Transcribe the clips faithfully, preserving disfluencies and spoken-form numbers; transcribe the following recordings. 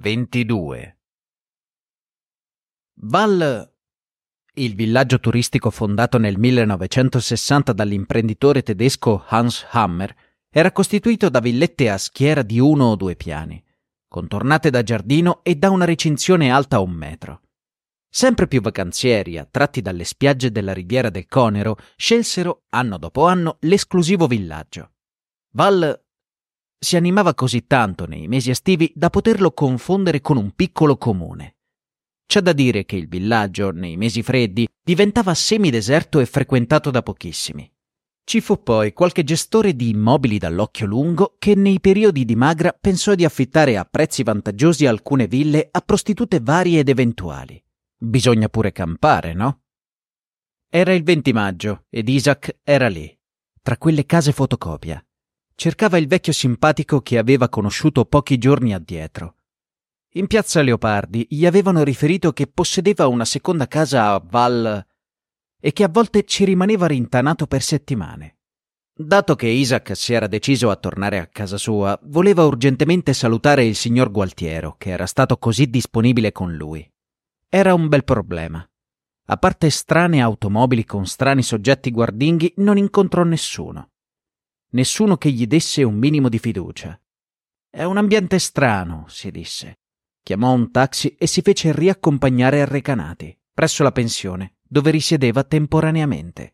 ventidue. Val, il villaggio turistico fondato nel millenovecentosessanta dall'imprenditore tedesco Hans Hammer, era costituito da villette a schiera di uno o due piani, contornate da giardino e da una recinzione alta un metro. Sempre più vacanzieri, attratti dalle spiagge della riviera del Conero, scelsero, anno dopo anno, l'esclusivo villaggio. Val si animava così tanto nei mesi estivi da poterlo confondere con un piccolo comune. C'è da dire che il villaggio, nei mesi freddi, diventava semideserto e frequentato da pochissimi. Ci fu poi qualche gestore di immobili dall'occhio lungo che nei periodi di magra pensò di affittare a prezzi vantaggiosi alcune ville a prostitute varie ed eventuali. Bisogna pure campare, no? Era il venti maggio ed Isaac era lì, tra quelle case fotocopia. Cercava il vecchio simpatico che aveva conosciuto pochi giorni addietro. In piazza Leopardi gli avevano riferito che possedeva una seconda casa a Val e che a volte ci rimaneva rintanato per settimane. Dato che Isaac si era deciso a tornare a casa sua, voleva urgentemente salutare il signor Gualtiero, che era stato così disponibile con lui. Era un bel problema. A parte strane automobili con strani soggetti guardinghi, non incontrò nessuno. Nessuno che gli desse un minimo di fiducia. È un ambiente strano, si disse. Chiamò un taxi e si fece riaccompagnare a Recanati, presso la pensione, dove risiedeva temporaneamente.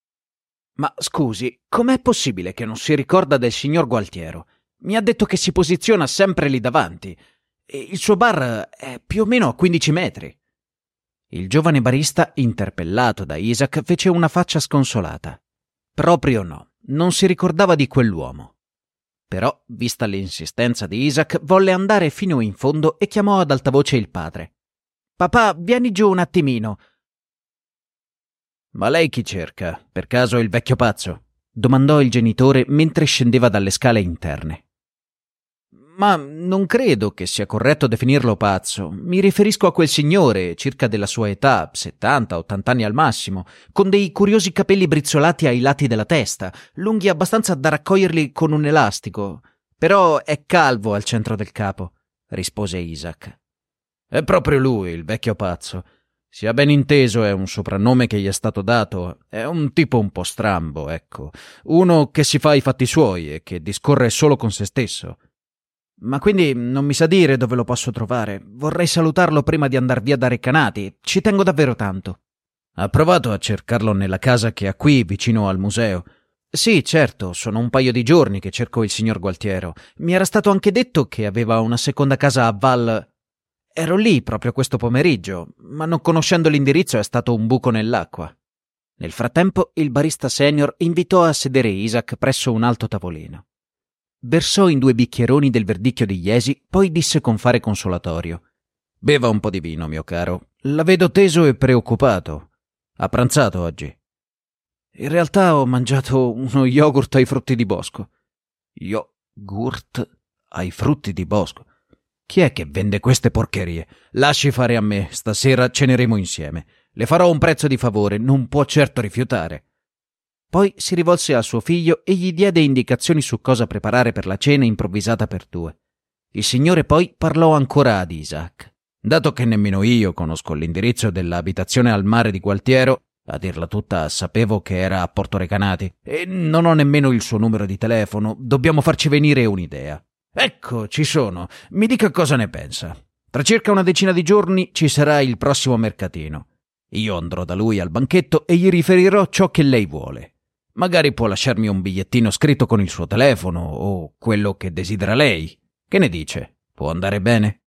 Ma scusi, com'è possibile che non si ricorda del signor Gualtiero? Mi ha detto che si posiziona sempre lì davanti. E il suo bar è più o meno a quindici metri. Il giovane barista, interpellato da Isaac, fece una faccia sconsolata. Proprio no. Non si ricordava di quell'uomo. Però, vista l'insistenza di Isaac, volle andare fino in fondo e chiamò ad alta voce il padre. «Papà, vieni giù un attimino». «Ma lei chi cerca? Per caso il vecchio pazzo?» domandò il genitore mentre scendeva dalle scale interne. «Ma non credo che sia corretto definirlo pazzo. Mi riferisco a quel signore, circa della sua età, settanta ottanta anni al massimo, con dei curiosi capelli brizzolati ai lati della testa, lunghi abbastanza da raccoglierli con un elastico. Però è calvo al centro del capo», rispose Isaac. «È proprio lui, il vecchio pazzo. Sia ben inteso, è un soprannome che gli è stato dato. È un tipo un po' strambo, ecco. Uno che si fa i fatti suoi e che discorre solo con se stesso». «Ma quindi non mi sa dire dove lo posso trovare? Vorrei salutarlo prima di andar via da Recanati. Ci tengo davvero tanto». «Ha provato a cercarlo nella casa che ha qui, vicino al museo?» «Sì, certo, sono un paio di giorni che cerco il signor Gualtiero. Mi era stato anche detto che aveva una seconda casa a Val. Ero lì proprio questo pomeriggio, ma non conoscendo l'indirizzo è stato un buco nell'acqua». Nel frattempo, il barista senior invitò a sedere Isaac presso un alto tavolino. Versò in due bicchieroni del verdicchio di Iesi, poi disse con fare consolatorio: «Beva un po' di vino, mio caro. La vedo teso e preoccupato. Ha pranzato oggi?» «In realtà ho mangiato uno yogurt ai frutti di bosco». «Yogurt ai frutti di bosco? Chi è che vende queste porcherie? Lasci fare a me, stasera ceneremo insieme. Le farò un prezzo di favore, non può certo rifiutare». Poi si rivolse a suo figlio e gli diede indicazioni su cosa preparare per la cena improvvisata per due. Il signore poi parlò ancora ad Isaac. «Dato che nemmeno io conosco l'indirizzo dell'abitazione al mare di Gualtiero, a dirla tutta sapevo che era a Porto Recanati, e non ho nemmeno il suo numero di telefono, dobbiamo farci venire un'idea. Ecco, ci sono, mi dica cosa ne pensa. Tra circa una decina di giorni ci sarà il prossimo mercatino. Io andrò da lui al banchetto e gli riferirò ciò che lei vuole. Magari può lasciarmi un bigliettino scritto con il suo telefono o quello che desidera lei. Che ne dice? Può andare bene?»